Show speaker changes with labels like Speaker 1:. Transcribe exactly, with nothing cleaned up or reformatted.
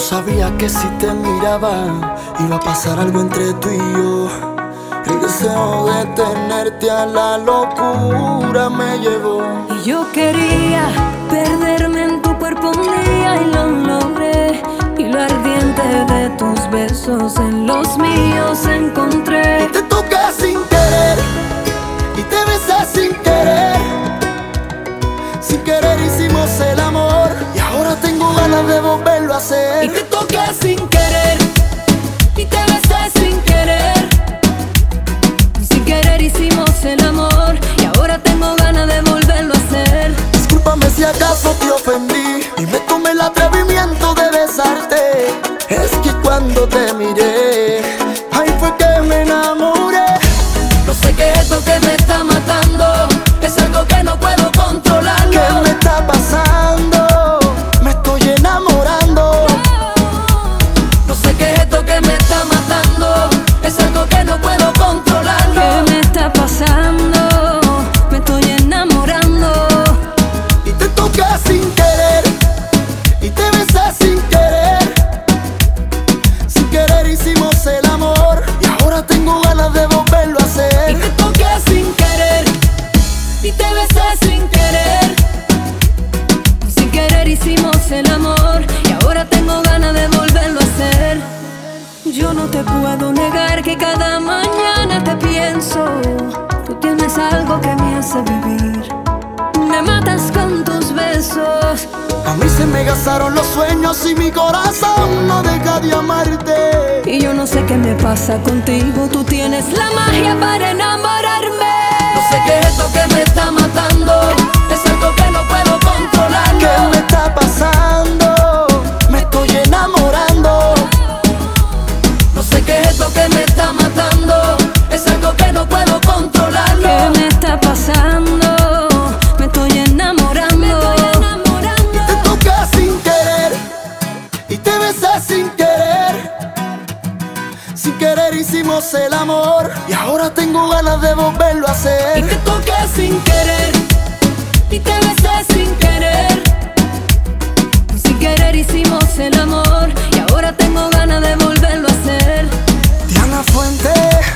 Speaker 1: sabía que si te miraba iba a pasar algo entre tú y yo. El deseo de tenerte a la locura me llevó.
Speaker 2: Y yo quería perderme en tu cuerpo un día y lo logré. Y lo ardiente de tus besos en los míos encontré.
Speaker 1: Y te toqué sin querer y te besé sin querer. Sin querer hicimos el amor y ahora tengo ganas de volverlo a hacer.
Speaker 2: Y te toqué sin querer y te besé sin querer. Sin querer hicimos el amor y ahora tengo ganas de volverlo a hacer.
Speaker 1: Discúlpame si acaso te ofendí y me tomé el atrevimiento de besarte. Es que cuando te miré, ahí fue que me enamoré.
Speaker 2: No sé qué es esto que me está matando, es algo que no puedo controlarlo.
Speaker 1: ¿Qué me está pasando? Me estoy enamorando.
Speaker 2: No sé qué es esto que me está matando, es algo que no puedo controlarlo. ¿Qué me está pasando? Me estoy enamorando.
Speaker 1: Y te toqué sin querer y te besé sin querer. Sin querer hicimos el amor y ahora tengo ganas de volverlo a hacer.
Speaker 2: Y te toqué sin querer y te besé sin querer. Sin querer hicimos el amor y ahora tengo ganas de volverlo a hacer. Yo no te puedo negar que cada mañana te pienso. Tú tienes algo que me hace vivir. Me matas con tus besos.
Speaker 1: A mí se me gastaron los sueños y mi corazón no deja de amarte.
Speaker 2: Y yo no sé qué me pasa contigo. Tú tienes la magia para enamorarme. No sé qué es esto que me está matando, es algo que no puedo controlarlo.
Speaker 1: ¿Qué me está pasando? Me estoy enamorando.
Speaker 2: No sé qué es esto que me está matando, es algo que no puedo controlarlo. ¿Qué me está pasando? Me estoy enamorando. Me estoy enamorando.
Speaker 1: Y te toqué sin querer y te besé sin querer. Sin querer hicimos el amor y ahora tengo ganas de volverlo a
Speaker 2: Y
Speaker 1: hacer.
Speaker 2: te toqué sin querer y te besé sin querer. Sin querer hicimos el amor y ahora tengo ganas de volverlo a hacer.
Speaker 1: Diana Fuente.